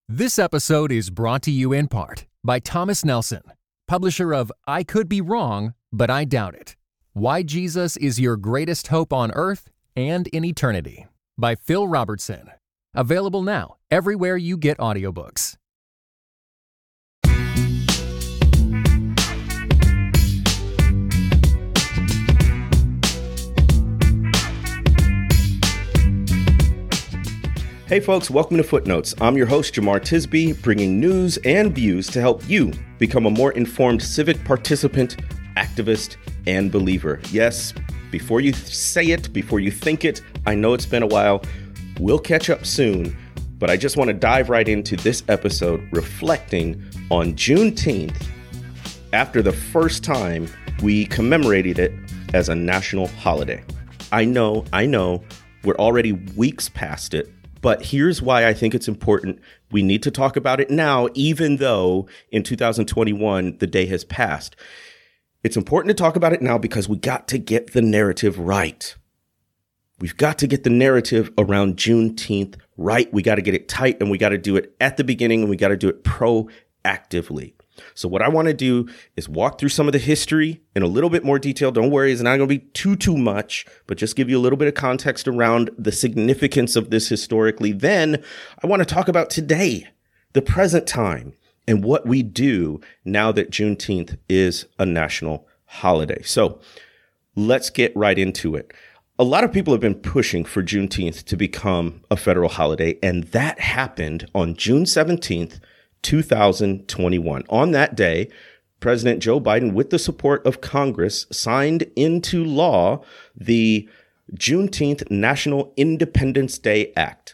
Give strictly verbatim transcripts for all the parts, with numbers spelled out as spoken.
This episode is brought to you in part by Thomas Nelson, publisher of I Could Be Wrong, But I Doubt It. Why Jesus is Your Greatest Hope on Earth and in Eternity, by Phil Robertson. Available now everywhere you get audiobooks. Hey folks, welcome to Footnotes. I'm your host, Jamar Tisby, bringing news and views to help you become a more informed civic participant, activist, and believer. Yes, before you say it, before you think it, I know it's been a while. We'll catch up soon, but I just want to dive right into this episode reflecting on Juneteenth after the first time we commemorated it as a national holiday. I know, I know, we're already weeks past it. But here's why I think it's important. We need to talk about it now, even though in two thousand twenty-one, the day has passed. It's important to talk about it now because we got to get the narrative right. We've got to get the narrative around Juneteenth right. We got to get it tight, and we got to do it at the beginning, and we got to do it proactively. So what I want to do is walk through some of the history in a little bit more detail. Don't worry, it's not going to be too, too much, but just give you a little bit of context around the significance of this historically. Then I want to talk about today, the present time, and what we do now that Juneteenth is a national holiday. So let's get right into it. A lot of people have been pushing for Juneteenth to become a federal holiday, and that happened on June seventeenth, two thousand twenty-one. On that day, President Joe Biden, with the support of Congress, signed into law the Juneteenth National Independence Day Act.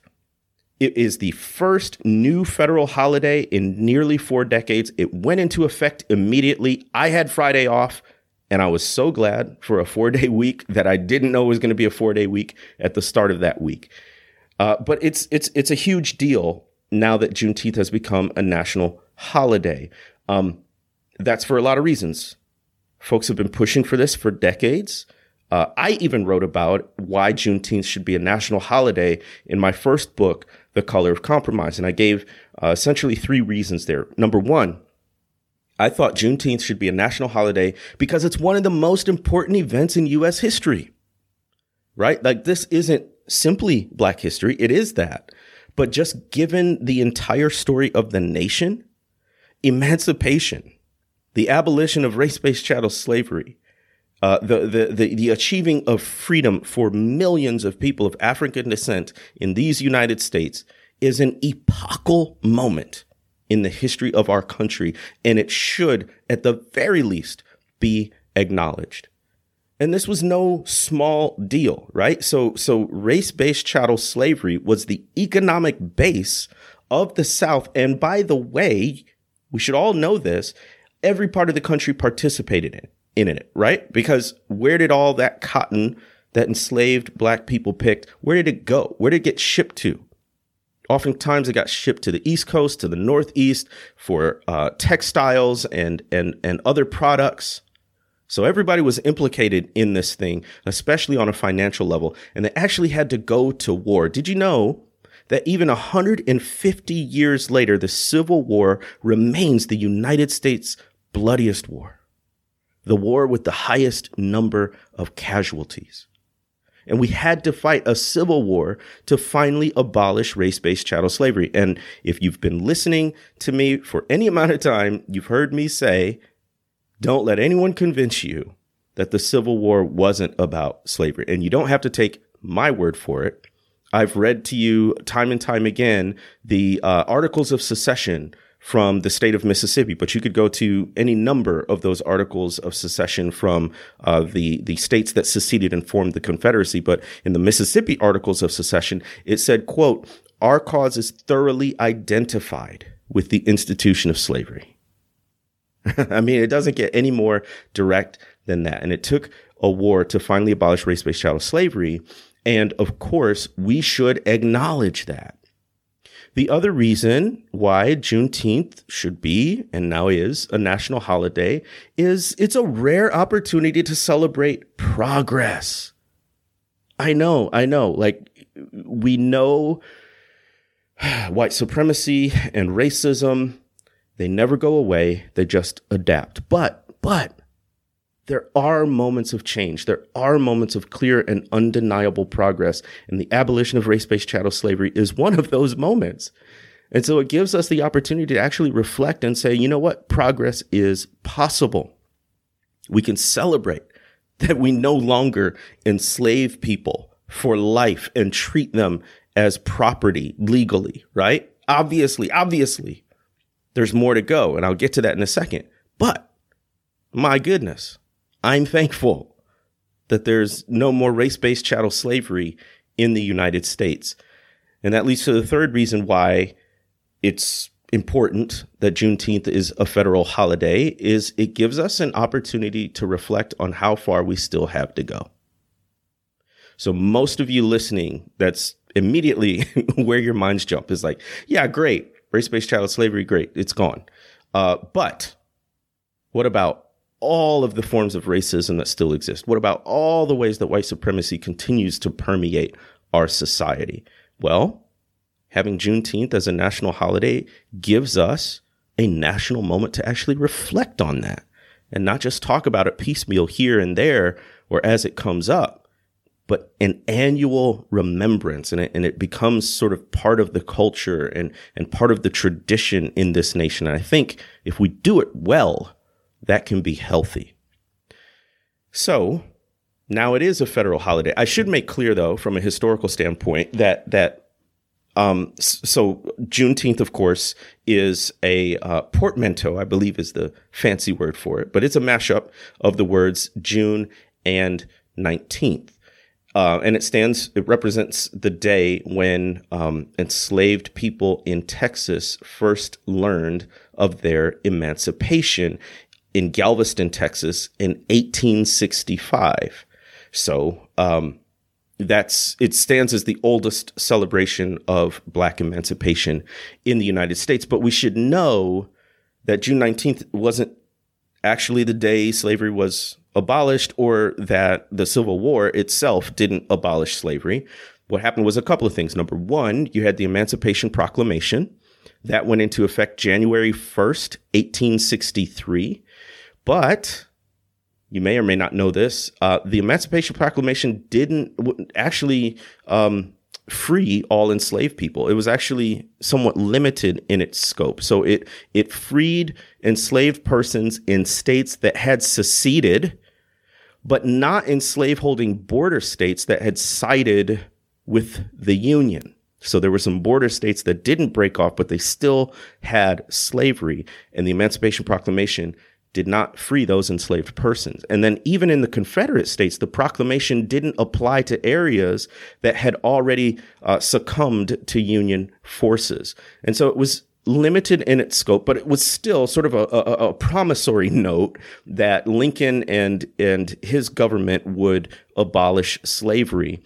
It is the first new federal holiday in nearly four decades. It went into effect immediately. I had Friday off, and I was so glad for a four-day week that I didn't know it was going to be a four-day week at the start of that week. Uh, but it's it's it's a huge deal now that Juneteenth has become a national holiday. Um, that's for a lot of reasons. Folks have been pushing for this for decades. Uh, I even wrote about why Juneteenth should be a national holiday in my first book, The Color of Compromise. And I gave uh, essentially three reasons there. Number one, I thought Juneteenth should be a national holiday because it's one of the most important events in U S history, right? Like, this isn't simply Black history. It is that. But just given the entire story of the nation, emancipation, the abolition of race-based chattel slavery, uh, the, the, the, the achieving of freedom for millions of people of African descent in these United States is an epochal moment in the history of our country, and it should, at the very least, be acknowledged. And this was no small deal, right? So, so race-based chattel slavery was the economic base of the South. And by the way, we should all know this, every part of the country participated in, in it, right? Because where did all that cotton that enslaved Black people picked, where did it go? Where did it get shipped to? Oftentimes it got shipped to the East Coast, to the Northeast for uh, textiles and, and, and other products. So everybody was implicated in this thing, especially on a financial level, and they actually had to go to war. Did you know that even one hundred fifty years later, the Civil War remains the United States' bloodiest war, the war with the highest number of casualties? And we had to fight a civil war to finally abolish race-based chattel slavery. And if you've been listening to me for any amount of time, you've heard me say, don't let anyone convince you that the Civil War wasn't about slavery. And you don't have to take my word for it. I've read to you time and time again the uh, Articles of Secession from the state of Mississippi, but you could go to any number of those Articles of Secession from uh, the, the states that seceded and formed the Confederacy. But in the Mississippi Articles of Secession, it said, quote, "Our cause is thoroughly identified with the institution of slavery." I mean, it doesn't get any more direct than that. And it took a war to finally abolish race-based chattel slavery. And of course, we should acknowledge that. The other reason why Juneteenth should be, and now is, a national holiday is it's a rare opportunity to celebrate progress. I know, I know, like we know white supremacy and racism, they never go away. They just adapt. But, but there are moments of change. There are moments of clear and undeniable progress. And the abolition of race-based chattel slavery is one of those moments. And so it gives us the opportunity to actually reflect and say, you know what? Progress is possible. We can celebrate that we no longer enslave people for life and treat them as property legally, right? Obviously, obviously, there's more to go, and I'll get to that in a second. But my goodness, I'm thankful that there's no more race-based chattel slavery in the United States. And that leads to the third reason why it's important that Juneteenth is a federal holiday, is it gives us an opportunity to reflect on how far we still have to go. So most of you listening, that's immediately where your minds jump is like, yeah, great. Race-based chattel slavery, great. It's gone. Uh, but what about all of the forms of racism that still exist? What about all the ways that white supremacy continues to permeate our society? Well, having Juneteenth as a national holiday gives us a national moment to actually reflect on that and not just talk about it piecemeal here and there or as it comes up, but an annual remembrance. And it, and it becomes sort of part of the culture and, and part of the tradition in this nation. And I think if we do it well, that can be healthy. So now it is a federal holiday. I should make clear, though, from a historical standpoint, that that Um, so Juneteenth, of course, is a uh, portmanteau, I believe is the fancy word for it, but it's a mashup of the words June and nineteenth. Uh, and it stands, it represents the day when um, enslaved people in Texas first learned of their emancipation in Galveston, Texas in eighteen sixty-five. So, um, That's it stands as the oldest celebration of Black emancipation in the United States. But we should know that June nineteenth wasn't actually the day slavery was abolished, or that the Civil War itself didn't abolish slavery. What happened was a couple of things. Number one, you had the Emancipation Proclamation that went into effect January first, eighteen sixty-three. But you may or may not know this. Uh, the Emancipation Proclamation didn't w- actually um, free all enslaved people. It was actually somewhat limited in its scope. So it it freed enslaved persons in states that had seceded, but not in slaveholding border states that had sided with the Union. So there were some border states that didn't break off, but they still had slavery. And the Emancipation Proclamation did not free those enslaved persons. And then even in the Confederate states, the proclamation didn't apply to areas that had already uh, succumbed to Union forces. And so it was limited in its scope, but it was still sort of a, a, a promissory note that Lincoln and, and his government would abolish slavery.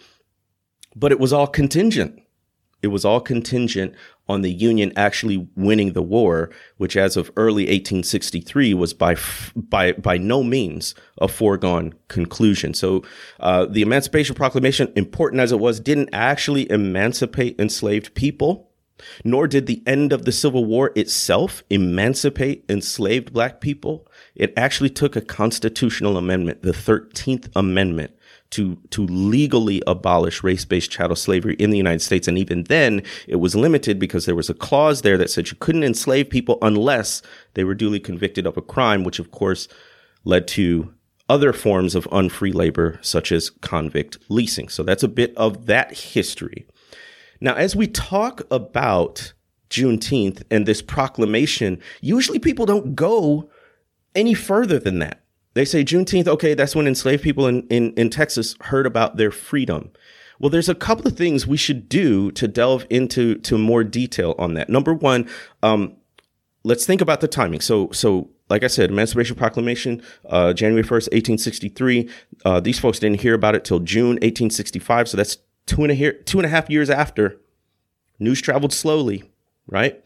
But it was all contingent. It was all contingent on the Union actually winning the war, which as of early eighteen sixty-three was by by by no means a foregone conclusion. So uh, the Emancipation Proclamation, important as it was, didn't actually emancipate enslaved people, nor did the end of the Civil War itself emancipate enslaved Black people. It actually took a constitutional amendment, the thirteenth Amendment, to to legally abolish race-based chattel slavery in the United States. And even then, it was limited because there was a clause there that said you couldn't enslave people unless they were duly convicted of a crime, which of course led to other forms of unfree labor, such as convict leasing. So that's a bit of that history. Now, as we talk about Juneteenth and this proclamation, usually people don't go any further than that. They say Juneteenth, okay, that's when enslaved people in, in, in Texas heard about their freedom. Well, there's a couple of things we should do to delve into to more detail on that. Number one, um, let's think about the timing. So, so like I said, Emancipation Proclamation, uh, January first, eighteen sixty-three. Uh, these folks didn't hear about it till June eighteen sixty-five. So that's two and a year, two and a half years after. News traveled slowly, right?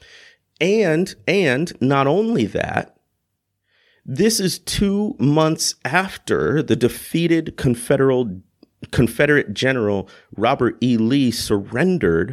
And, and not only that, this is two months after the defeated Confederate, Confederate General Robert E. Lee surrendered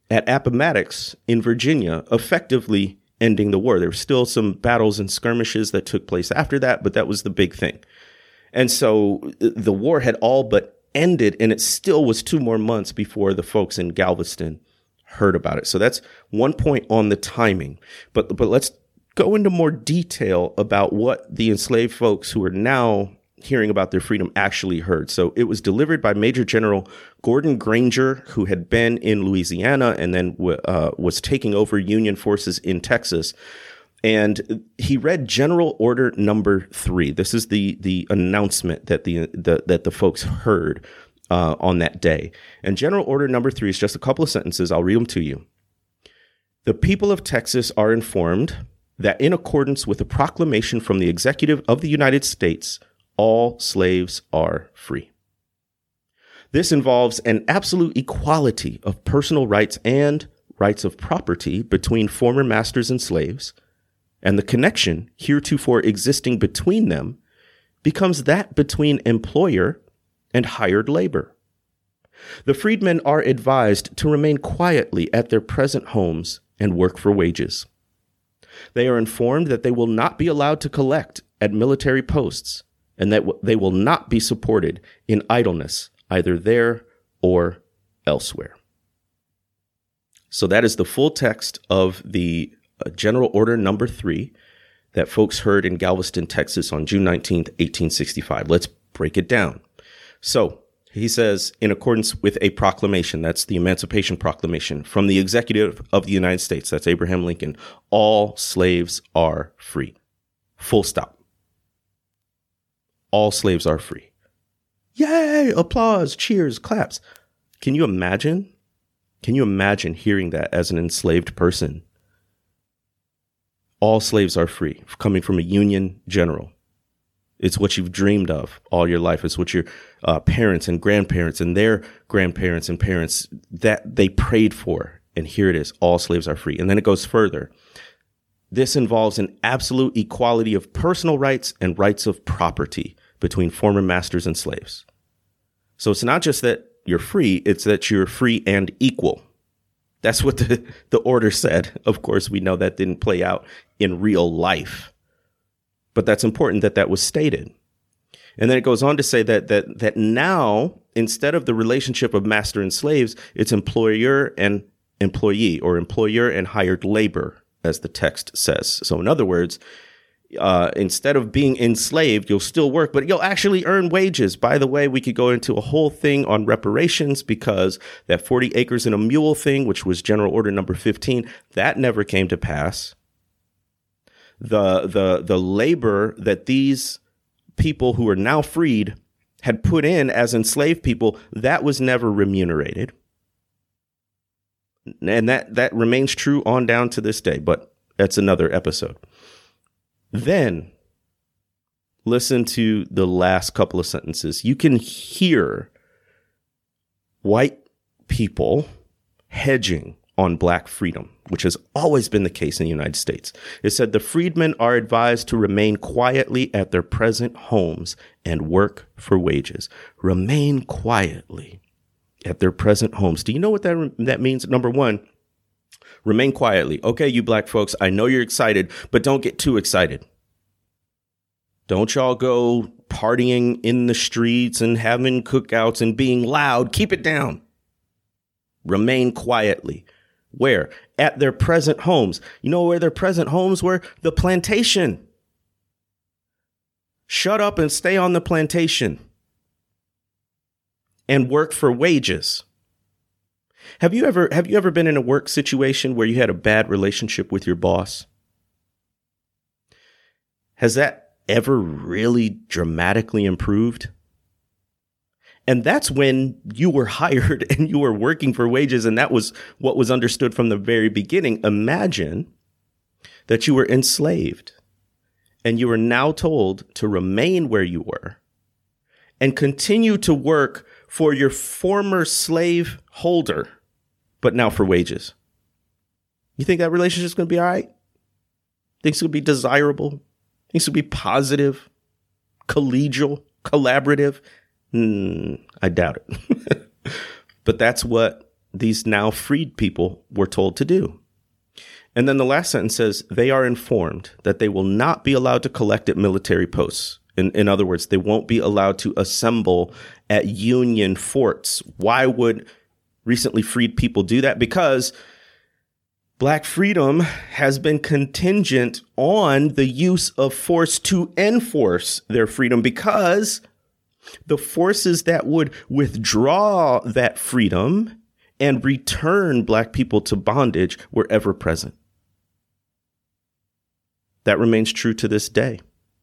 at Appomattox in Virginia, effectively ending the war. There were still some battles and skirmishes that took place after that, but that was the big thing. And so the war had all but ended, and it still was two more months before the folks in Galveston heard about it. So that's one point on the timing. But but let's go into more detail about what the enslaved folks who are now hearing about their freedom actually heard. So it was delivered by Major General Gordon Granger, who had been in Louisiana and then uh, was taking over Union forces in Texas. And he read General Order Number Three. This is the the announcement that the, the that the folks heard uh, on that day. And General Order Number Three is just a couple of sentences. I'll read them to you. The people of Texas are informed that in accordance with a proclamation from the Executive of the United States, all slaves are free. This involves an absolute equality of personal rights and rights of property between former masters and slaves, and the connection heretofore existing between them becomes that between employer and hired labor. The freedmen are advised to remain quietly at their present homes and work for wages. They are informed that they will not be allowed to collect at military posts, and that w- they will not be supported in idleness, either there or elsewhere. So that is the full text of the uh, General Order Number Three that folks heard in Galveston, Texas on June nineteenth, eighteen sixty-five. Let's break it down. So he says, in accordance with a proclamation, that's the Emancipation Proclamation from the Executive of the United States, that's Abraham Lincoln, all slaves are free. Full stop. All slaves are free. Yay! Applause, cheers, claps. Can you imagine? Can you imagine hearing that as an enslaved person? All slaves are free, coming from a Union general. It's what you've dreamed of all your life. It's what your uh, parents and grandparents and their grandparents and parents, that they prayed for. And here it is. All slaves are free. And then it goes further. This involves an absolute equality of personal rights and rights of property between former masters and slaves. So it's not just that you're free, it's that you're free and equal. That's what the, the order said. Of course, we know that didn't play out in real life, but that's important that that was stated. And then it goes on to say that that that now, instead of the relationship of master and slaves, it's employer and employee, or employer and hired labor, as the text says. So in other words, uh, instead of being enslaved, you'll still work, but you'll actually earn wages. By the way, we could go into a whole thing on reparations, because that forty acres and a mule thing, which was General Order Number fifteen, that never came to pass. The, the, the labor that these people who are now freed had put in as enslaved people, that was never remunerated. And that, that remains true on down to this day, but that's another episode. Then listen to the last couple of sentences. You can hear white people hedging on black freedom, which has always been the case in the United States. It said the freedmen are advised to remain quietly at their present homes and work for wages. Remain quietly at their present homes. Do you know what that that means? Number one, remain quietly. Okay, you black folks, I know you're excited, but don't get too excited. Don't y'all go partying in the streets and having cookouts and being loud. Keep it down. Remain quietly. Where? At their present homes. You know where their present homes were? The plantation. Shut up and stay on the plantation and work for wages. Have you ever have you ever been in a work situation where you had a bad relationship with your boss? Has that ever really dramatically improved? And that's when you were hired and you were working for wages, and that was what was understood from the very beginning. Imagine that you were enslaved and you were now told to remain where you were and continue to work for your former slave holder, but now for wages. You think that relationship is going to be all right? Think it's going to be desirable? Think it's going to be positive, collegial, collaborative? Mm, I doubt it. But that's what these now freed people were told to do. And then the last sentence says, they are informed that they will not be allowed to collect at military posts. In, in other words, they won't be allowed to assemble at Union forts. Why would recently freed people do that? Because Black freedom has been contingent on the use of force to enforce their freedom, because the forces that would withdraw that freedom and return Black people to bondage were ever present. That remains true to this day.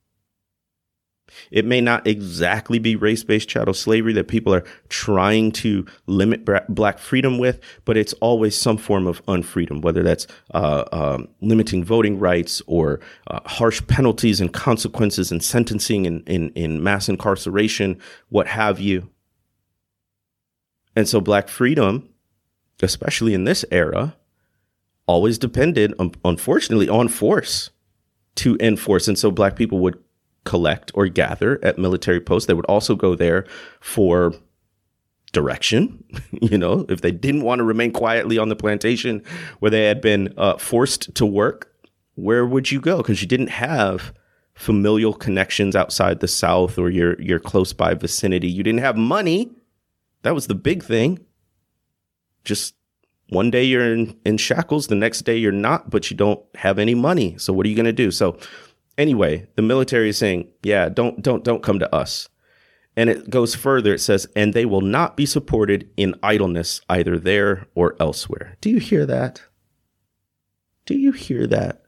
It may not exactly be race-based chattel slavery that people are trying to limit Black freedom with, but it's always some form of unfreedom, whether that's uh, um, limiting voting rights or uh, harsh penalties and consequences and sentencing in, in, in mass incarceration, what have you. And so Black freedom, especially in this era, always depended, um, unfortunately, on force to enforce. And so Black people would collect or gather at military posts. They would also go there for direction. You know, if they didn't want to remain quietly on the plantation where they had been uh, forced to work, where would you go? Because you didn't have familial connections outside the South or your, your close by vicinity. You didn't have money. That was the big thing. Just one day you're in, in shackles, the next day you're not, but you don't have any money. So what are you going to do? So anyway, the military is saying, yeah, don't, don't, don't come to us. And it goes further. It says, and they will not be supported in idleness either there or elsewhere. Do you hear that? Do you hear that?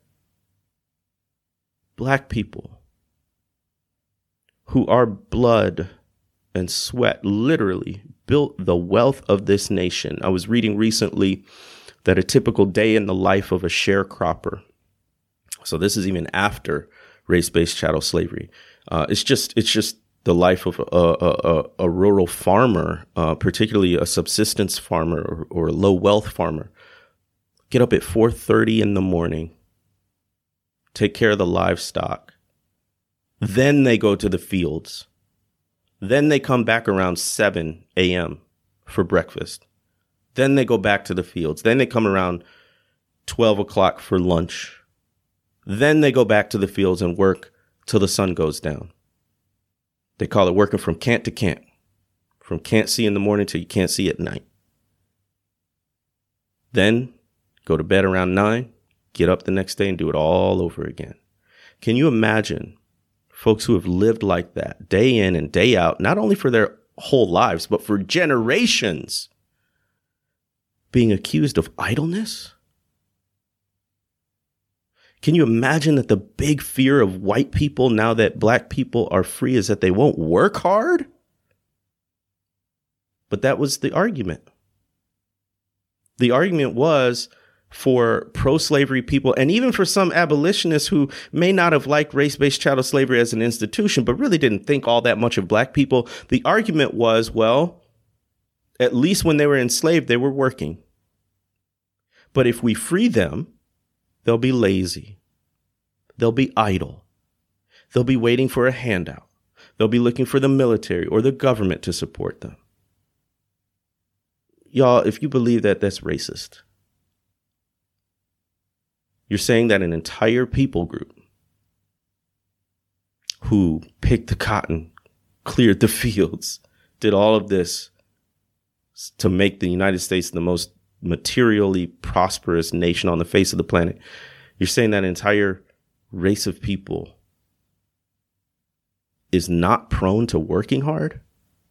Black people who are blood and sweat literally built the wealth of this nation. I was reading recently that a typical day in the life of a sharecropper, so this is even after race-based chattel slavery, uh, it's just it's just the life of a, a, a, a rural farmer, uh, particularly a subsistence farmer or, or a low-wealth farmer. Get up at four thirty in the morning, take care of the livestock. Then they go to the fields. Then they come back around seven a.m. for breakfast. Then they go back to the fields. Then they come around twelve o'clock for lunch. Then they go back to the fields and work till the sun goes down. They call it working from cant to cant. From can't see in the morning till you can't see at night. Then go to bed around nine, get up the next day and do it all over again. Can you imagine folks who have lived like that day in and day out, not only for their whole lives, but for generations, being accused of idleness? Can you imagine that the big fear of white people now that Black people are free is that they won't work hard? But that was the argument. The argument was for pro-slavery people, and even for some abolitionists who may not have liked race-based chattel slavery as an institution, but really didn't think all that much of Black people. The argument was, well, at least when they were enslaved, they were working. But if we free them, they'll be lazy. They'll be idle. They'll be waiting for a handout. They'll be looking for the military or the government to support them. Y'all, if you believe that, that's racist. You're saying that an entire people group who picked the cotton, cleared the fields, did all of this to make the United States the most materially prosperous nation on the face of the planet. You're saying that an entire race of people is not prone to working hard?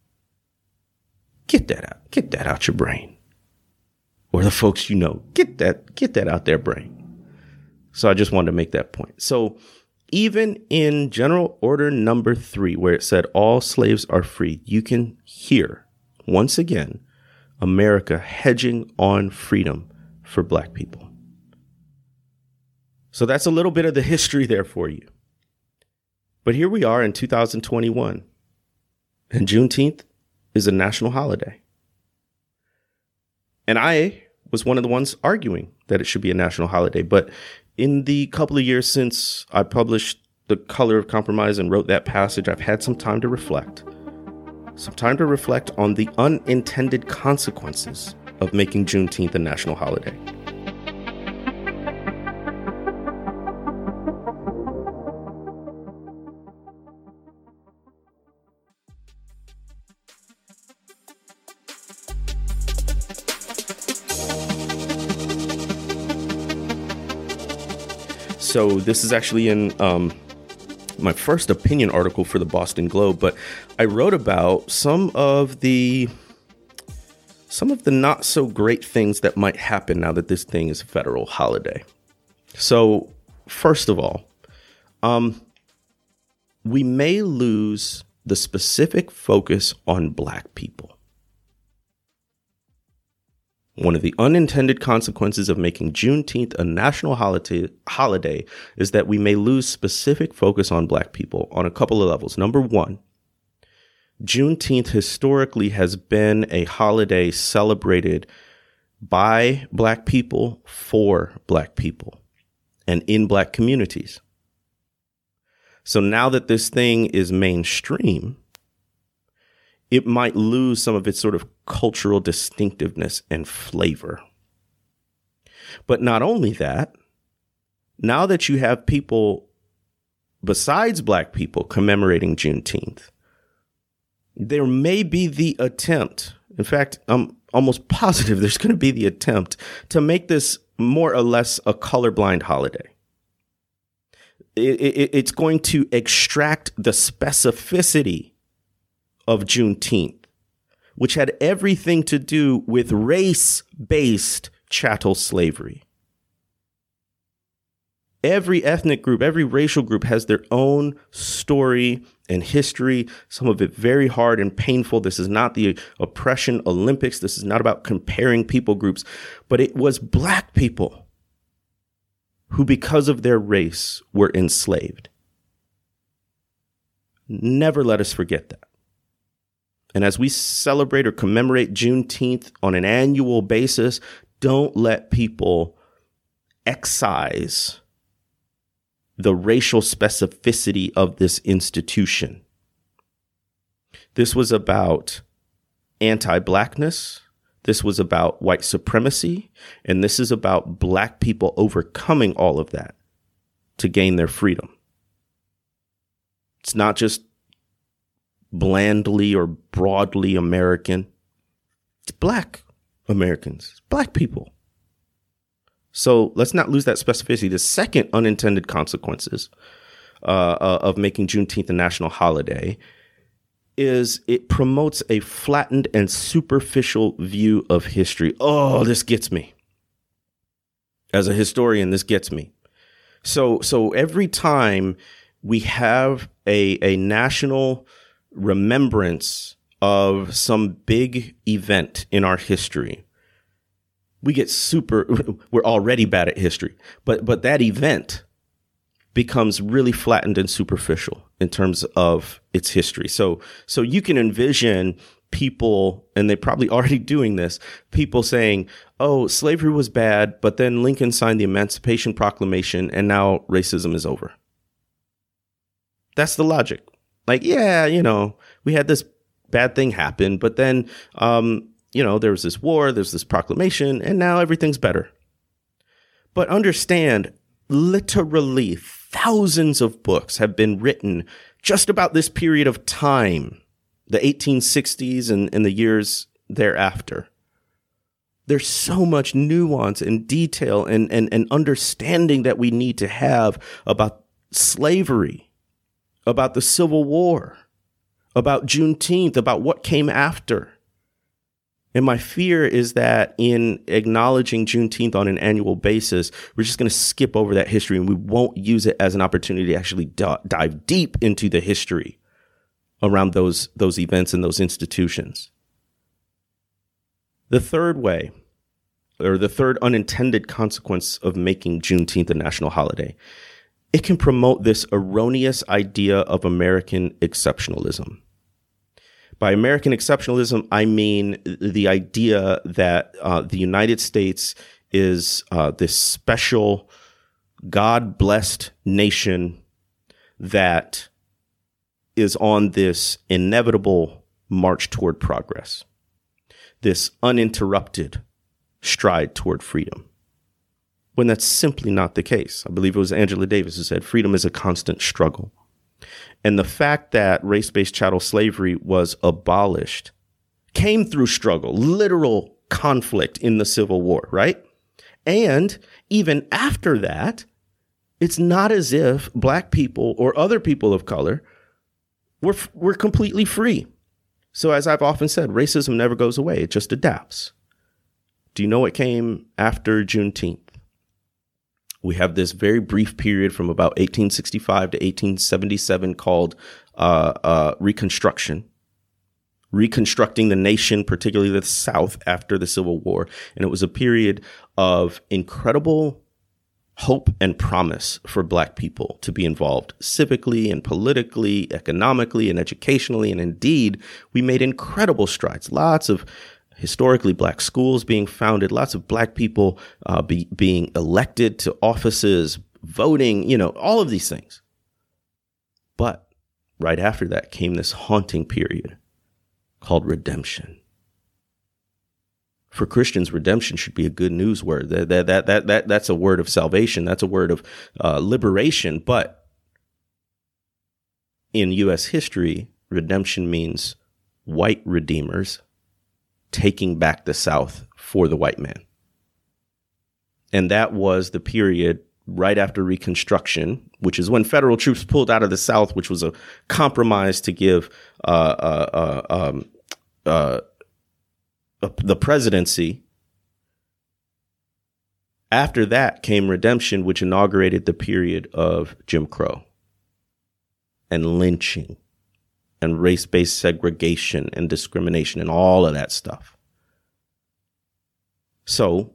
Get that out. Get that out your brain. Or the folks you know, get that, get that out their brain. So I just wanted to make that point. So even in General Order number three, where it said all slaves are free, you can hear, once again, America hedging on freedom for Black people. So that's a little bit of the history there for you. But here we are in two thousand twenty-one, and Juneteenth is a national holiday. And I was one of the ones arguing that it should be a national holiday. But in the couple of years since I published The Color of Compromise and wrote that passage, I've had some time to reflect. Some time to reflect on the unintended consequences of making Juneteenth a national holiday. So this is actually in um, my first opinion article for the Boston Globe, but I wrote about some of the some of the not so great things that might happen now that this thing is a federal holiday. So first of all, um, we may lose the specific focus on Black people. One of the unintended consequences of making Juneteenth a national holiday, holiday is that we may lose specific focus on Black people on a couple of levels. Number one, Juneteenth historically has been a holiday celebrated by Black people for Black people and in Black communities. So now that this thing is mainstream, it might lose some of its sort of cultural distinctiveness and flavor. But not only that, now that you have people besides Black people commemorating Juneteenth, there may be the attempt, in fact, I'm almost positive there's going to be the attempt to make this more or less a colorblind holiday. It, it, it's going to extract the specificity of Juneteenth, which had everything to do with race-based chattel slavery. Every ethnic group, every racial group has their own story and history, some of it very hard and painful. This is not the oppression Olympics. This is not about comparing people groups, but it was Black people who, because of their race, were enslaved. Never let us forget that. And as we celebrate or commemorate Juneteenth on an annual basis, don't let people excise the racial specificity of this institution. This was about anti-Blackness. This was about white supremacy. And this is about Black people overcoming all of that to gain their freedom. It's not just blandly or broadly American. It's Black Americans, it's Black people. So let's not lose that specificity. The second unintended consequences uh, uh, of making Juneteenth a national holiday is it promotes a flattened and superficial view of history. Oh, this gets me. As a historian, this gets me. So, so every time we have a, a national remembrance of some big event in our history, we get super, we're already bad at history, but, but that event becomes really flattened and superficial in terms of its history. So, so you can envision people, and they're probably already doing this, people saying, oh, slavery was bad, but then Lincoln signed the Emancipation Proclamation and now racism is over. That's the logic. Like, yeah, you know, we had this bad thing happen, but then, um, you know, there was this war, there's this proclamation, and now everything's better. But understand, literally thousands of books have been written just about this period of time, the eighteen sixties and, and the years thereafter. There's so much nuance and detail and, and, and understanding that we need to have about slavery, about the Civil War, about Juneteenth, about what came after. And my fear is that in acknowledging Juneteenth on an annual basis, we're just going to skip over that history and we won't use it as an opportunity to actually d- dive deep into the history around those, those events and those institutions. The third way, or the third unintended consequence of making Juneteenth a national holiday, it can promote this erroneous idea of American exceptionalism. By American exceptionalism, I mean the idea that uh, the United States is uh, this special, God-blessed nation that is on this inevitable march toward progress, this uninterrupted stride toward freedom, when that's simply not the case. I believe it was Angela Davis who said, freedom is a constant struggle. And the fact that race-based chattel slavery was abolished came through struggle, literal conflict in the Civil War, right? And even after that, it's not as if Black people or other people of color were, were completely free. So as I've often said, racism never goes away. It just adapts. Do you know what came after Juneteenth? We have this very brief period from about eighteen sixty-five to eighteen seventy-seven called uh, uh, Reconstruction, reconstructing the nation, particularly the South after the Civil War. And it was a period of incredible hope and promise for Black people to be involved civically and politically, economically and educationally. And indeed, we made incredible strides. Lots of historically Black schools being founded, lots of Black people uh, be, being elected to offices, voting, you know, all of these things. But right after that came this haunting period called redemption. For Christians, redemption should be a good news word. That, that, that, that, that, that's a word of salvation. That's a word of uh, liberation. But in U S history, redemption means white redeemers taking back the South for the white man. And that was the period right after Reconstruction, which is when federal troops pulled out of the South, which was a compromise to give uh, uh, uh, um, uh, uh, the presidency. After that came redemption, which inaugurated the period of Jim Crow and lynching and race-based segregation and discrimination and all of that stuff. So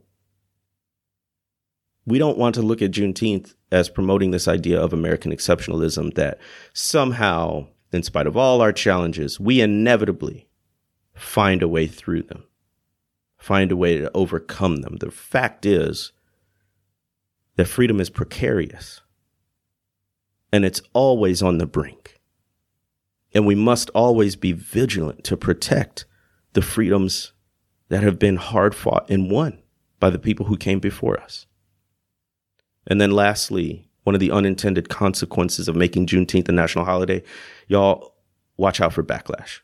we don't want to look at Juneteenth as promoting this idea of American exceptionalism that somehow, in spite of all our challenges, we inevitably find a way through them, find a way to overcome them. The fact is that freedom is precarious and it's always on the brink. And we must always be vigilant to protect the freedoms that have been hard fought and won by the people who came before us. And then lastly, one of the unintended consequences of making Juneteenth a national holiday, y'all watch out for backlash.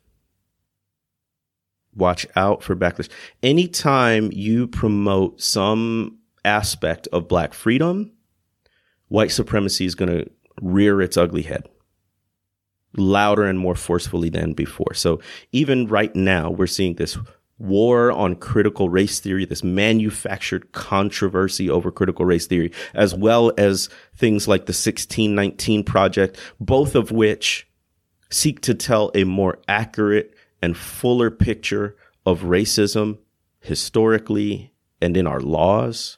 Watch out for backlash. Anytime you promote some aspect of Black freedom, white supremacy is going to rear its ugly head, louder and more forcefully than before. So even right now, we're seeing this war on critical race theory, this manufactured controversy over critical race theory, as well as things like the sixteen nineteen Project, both of which seek to tell a more accurate and fuller picture of racism historically and in our laws.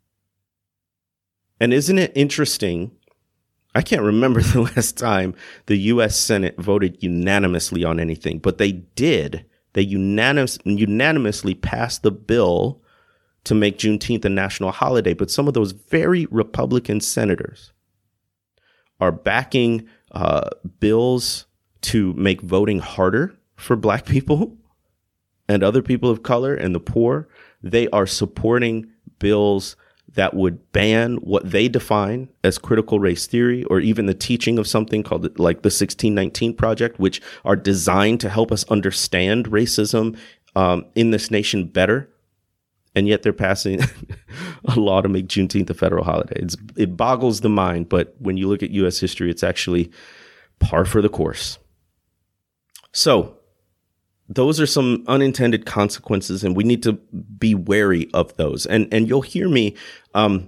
And isn't it interesting? I can't remember the last time the U S Senate voted unanimously on anything, but they did. They unanimous, unanimously passed the bill to make Juneteenth a national holiday. But some of those very Republican senators are backing uh, bills to make voting harder for Black people and other people of color and the poor. They are supporting bills that would ban what they define as critical race theory, or even the teaching of something called like the sixteen nineteen Project, which are designed to help us understand racism um, in this nation better. And yet they're passing a law to make Juneteenth a federal holiday. It's, it boggles the mind, but when you look at U S history, it's actually par for the course. So those are some unintended consequences, and we need to be wary of those. And and you'll hear me um,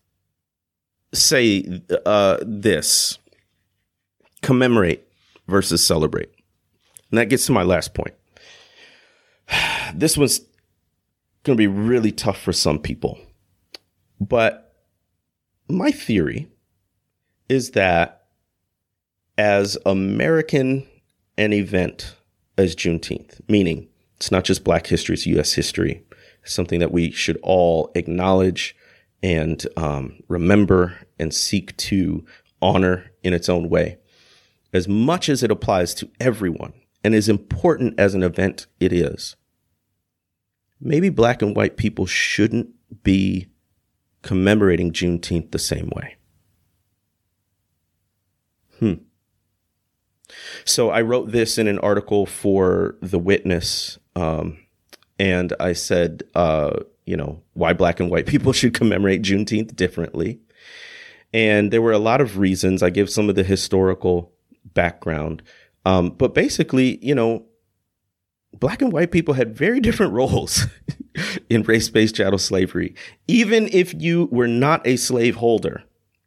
say uh, this: commemorate versus celebrate. And that gets to my last point. This one's going to be really tough for some people. But my theory is that as American an event as Juneteenth, meaning it's not just Black history, it's U S history, it's something that we should all acknowledge and um, remember and seek to honor in its own way. As much as it applies to everyone and as important as an event it is, maybe black and white people shouldn't be commemorating Juneteenth the same way. Hmm. So I wrote this in an article for The Witness, um, and I said, uh, you know, why black and white people should commemorate Juneteenth differently. And there were a lot of reasons. I give some of the historical background. Um, but basically, you know, black and white people had very different roles in race-based chattel slavery. Even if you were not a slaveholder,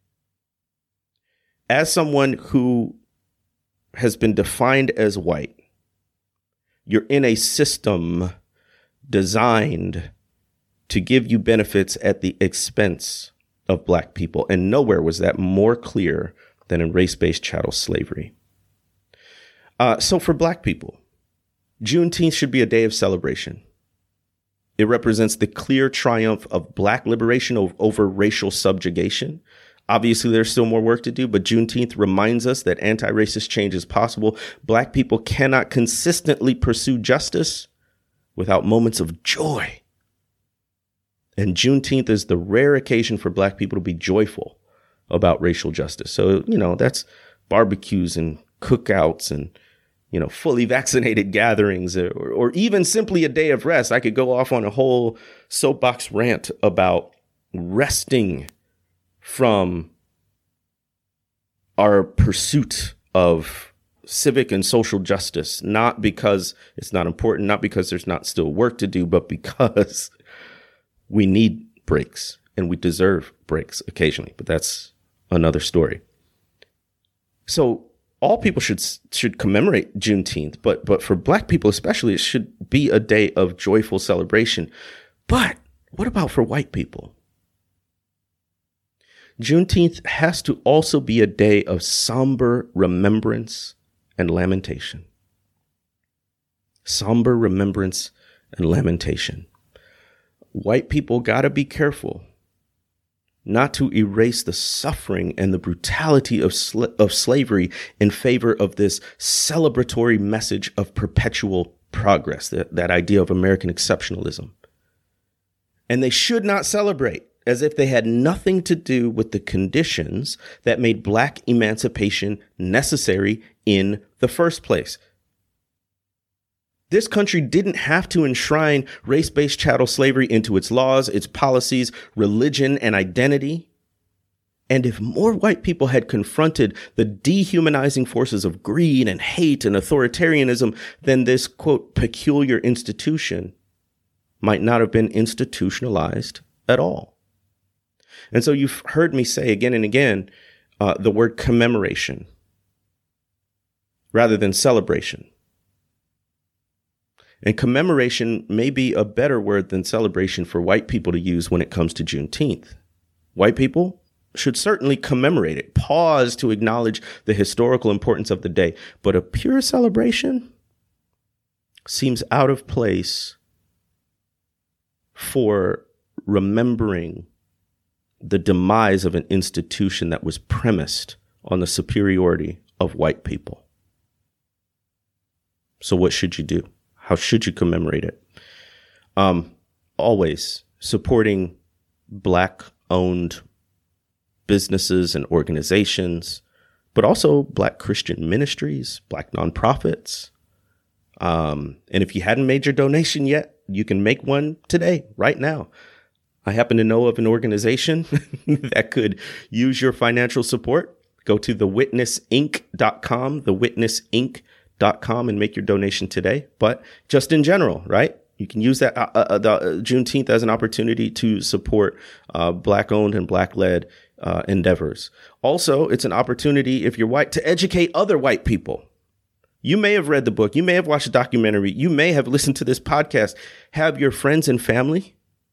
as someone who has been defined as white, you're in a system designed to give you benefits at the expense of black people. And nowhere was that more clear than in race-based chattel slavery. Uh, so for black people, Juneteenth should be a day of celebration. It represents the clear triumph of black liberation over, over racial subjugation. Obviously, there's still more work to do, but Juneteenth reminds us that anti-racist change is possible. Black people cannot consistently pursue justice without moments of joy. And Juneteenth is the rare occasion for black people to be joyful about racial justice. So, you know, that's barbecues and cookouts and, you know, fully vaccinated gatherings, or, or even simply a day of rest. I could go off on a whole soapbox rant about resting from our pursuit of civic and social justice, not because it's not important, not because there's not still work to do, but because we need breaks and we deserve breaks occasionally. But that's another story. So all people should should commemorate Juneteenth, but but for black people especially, it should be a day of joyful celebration. But what about for white people? Juneteenth has to also be a day of somber remembrance and lamentation. Somber remembrance and lamentation. White people got to be careful not to erase the suffering and the brutality of sl- of slavery in favor of this celebratory message of perpetual progress, that, that idea of American exceptionalism. And they should not celebrate as if they had nothing to do with the conditions that made black emancipation necessary in the first place. This country didn't have to enshrine race-based chattel slavery into its laws, its policies, religion, and identity. And if more white people had confronted the dehumanizing forces of greed and hate and authoritarianism, then this, quote, peculiar institution might not have been institutionalized at all. And so you've heard me say again and again uh, the word commemoration rather than celebration. And commemoration may be a better word than celebration for white people to use when it comes to Juneteenth. White people should certainly commemorate it, pause to acknowledge the historical importance of the day. But a pure celebration seems out of place for remembering the demise of an institution that was premised on the superiority of white people. So what should you do? How should you commemorate it? Um, always supporting black-owned businesses and organizations, but also black Christian ministries, black nonprofits. Um, and if you hadn't made your donation yet, you can make one today, right now. I happen to know of an organization that could use your financial support. Go to the witness inc dot com, the witness inc dot com, and make your donation today. But just in general, right? You can use that uh, uh, the, uh, Juneteenth as an opportunity to support uh, black-owned and black-led uh, endeavors. Also, it's an opportunity, if you're white, to educate other white people. You may have read the book. You may have watched a documentary. You may have listened to this podcast. Have your friends and family?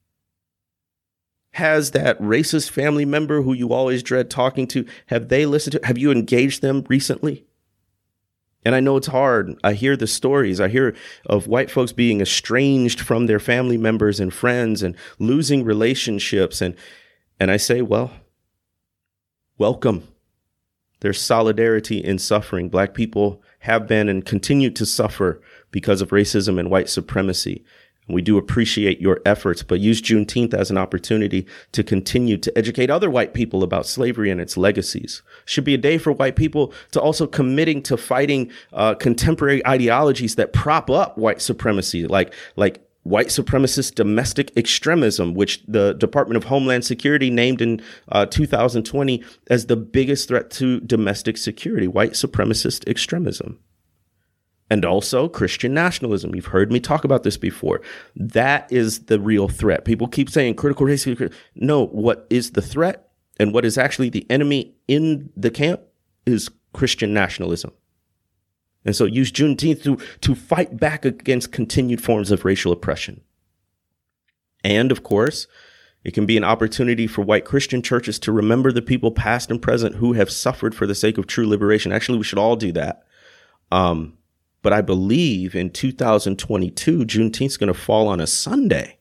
Has that racist family member who you always dread talking to, have they listened to? Have you engaged them recently? And I know it's hard. I hear the stories. I hear of white folks being estranged from their family members and friends and losing relationships. And, and I say, well, welcome. There's solidarity in suffering. Black people have been and continue to suffer because of racism and white supremacy. We do appreciate your efforts, but use Juneteenth as an opportunity to continue to educate other white people about slavery and its legacies. Should be a day for white people to also committing to fighting uh, contemporary ideologies that prop up white supremacy, like like white supremacist domestic extremism, which the Department of Homeland Security named in uh, two thousand twenty as the biggest threat to domestic security, white supremacist extremism. And also Christian nationalism. You've heard me talk about this before. That is the real threat. People keep saying critical race theory. No, what is the threat and what is actually the enemy in the camp is Christian nationalism. And so use Juneteenth to, to fight back against continued forms of racial oppression. And of course, it can be an opportunity for white Christian churches to remember the people past and present who have suffered for the sake of true liberation. Actually, we should all do that. Um, But I believe in two thousand twenty-two, Juneteenth is going to fall on a Sunday.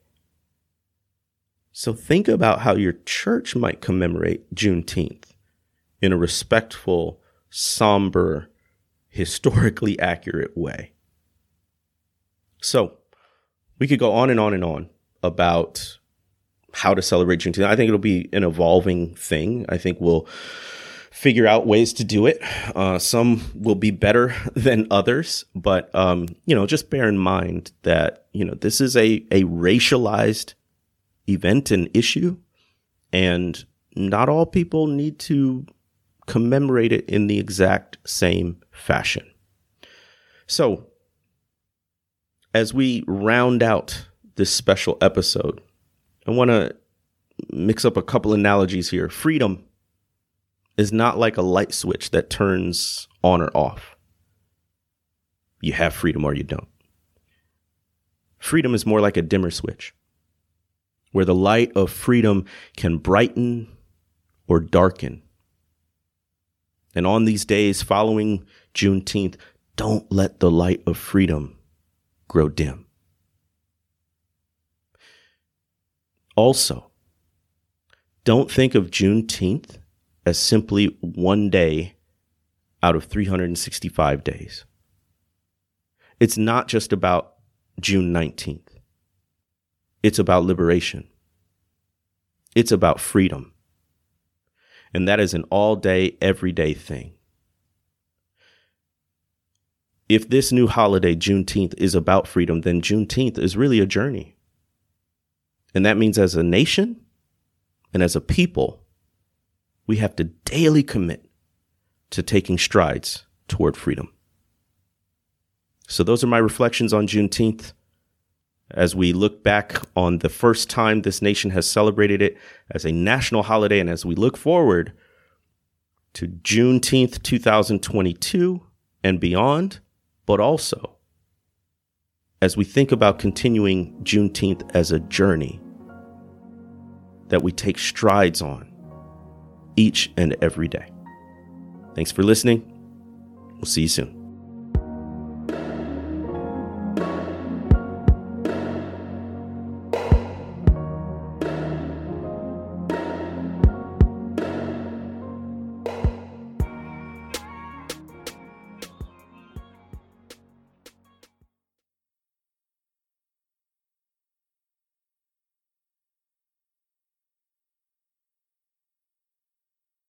So think about how your church might commemorate Juneteenth in a respectful, somber, historically accurate way. So we could go on and on and on about how to celebrate Juneteenth. I think it'll be an evolving thing. I think we'll figure out ways to do it. Uh, some will be better than others, but, um, you know, just bear in mind that, you know, this is a, a racialized event and issue, and not all people need to commemorate it in the exact same fashion. So as we round out this special episode, I want to mix up a couple analogies here. Freedom is not like a light switch that turns on or off. You have freedom or you don't. Freedom is more like a dimmer switch, where the light of freedom can brighten or darken. And on these days following Juneteenth, don't let the light of freedom grow dim. Also, don't think of Juneteenth as simply one day out of three hundred sixty-five days. It's not just about June nineteenth. It's about liberation. It's about freedom. And that is an all-day, everyday thing. If this new holiday, Juneteenth, is about freedom, then Juneteenth is really a journey. And that means as a nation and as a people, we have to daily commit to taking strides toward freedom. So those are my reflections on Juneteenth as we look back on the first time this nation has celebrated it as a national holiday, and as we look forward to Juneteenth two thousand twenty-two and beyond, but also as we think about continuing Juneteenth as a journey that we take strides on each and every day. Thanks for listening. We'll see you soon.